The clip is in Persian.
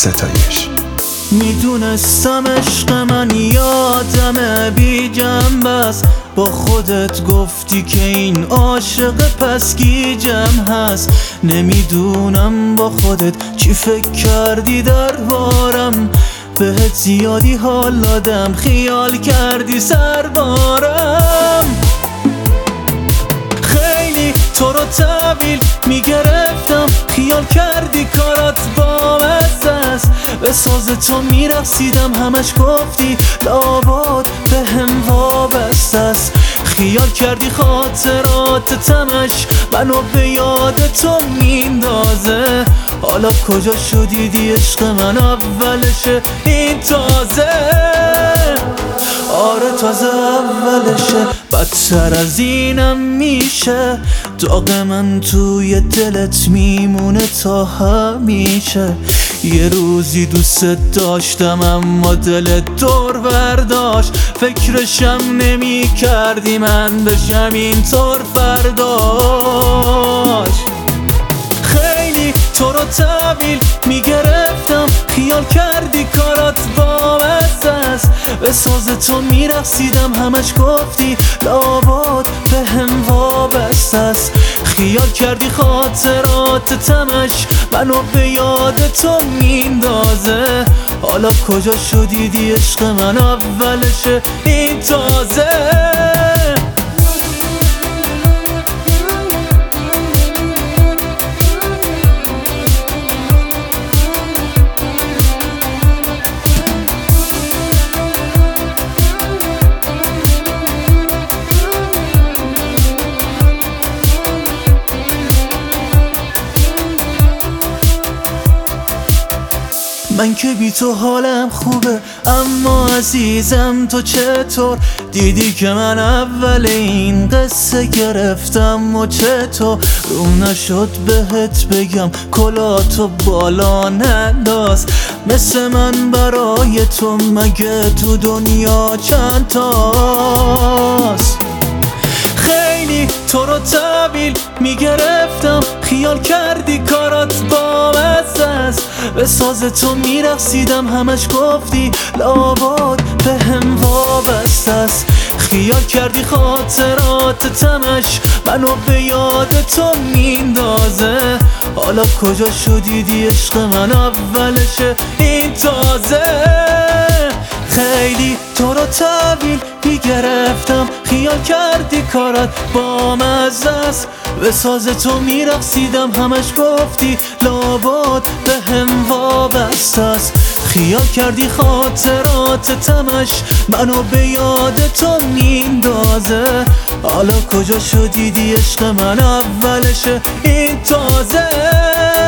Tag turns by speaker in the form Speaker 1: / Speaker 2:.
Speaker 1: ستایش.
Speaker 2: میدونستم عشق من یادمه بی جنبه است، با خودت گفتی که این عاشق پس گیجم هست. نمیدونم با خودت چی فکر کردی دربارم، بهت زیادی حال دادم خیال کردی سربارم. خیلی تو رو تحویل میگرفتم، خیال کردی کارات بامزه است. به ساز تو میرقصیدم همش گفتی لابد به هم وابسته است. خیال کردی خاطرات تمش منو به یاد تو میندازه. حالا کجا شدی دی عشق من اولشه این تازه. آره تازه اولشه، بدتر از اینم میشه. داغ من توی دلت میمونه تا همیشه. یه روزی دوست داشتم اما دلت دور برداشت. فکرشم نمی کردی من بشم اینطور فرداش. خیلی تو رو تحویل میگرفتم، خیال کردی کارات بامزه است. به ساز تو میرقصیدم همش گفتی لابد به هم وابسته است. خیال کردی خاطرات تمش منو به یاد تو میندازه. حالا کجا شدی دی عشق من اولشه این تازه. من که بی تو حالم خوبه، اما عزیزم تو چطور؟ دیدی که من اول این قصه گرفتم و چطور؟ روم نشد بهت بگم کلاتو بالا ننداز. مثل من برای تو مگه تو دنیا چند تاست؟ خیلی تو رو تحویل میگرفتم، خیال کردی کارات بامزه است. به ساز تو میرقصیدم همش گفتی لابد به هم وابسته است. خیال کردی خاطرات تمش منو به یاد تو میندازه. حالا کجا شدی دی عشق من اولشه این تازه. خیلی تو رو تحویل میگرفتم، خیال کردی کارات بامزه است. به ساز تو میرقصیدم همش گفتی لابد به هم وابسته است. خیال کردی خاطرات تمش منو به یاد تو میندازه. حالا کجا شدی دی عشق من اولشه این تازه.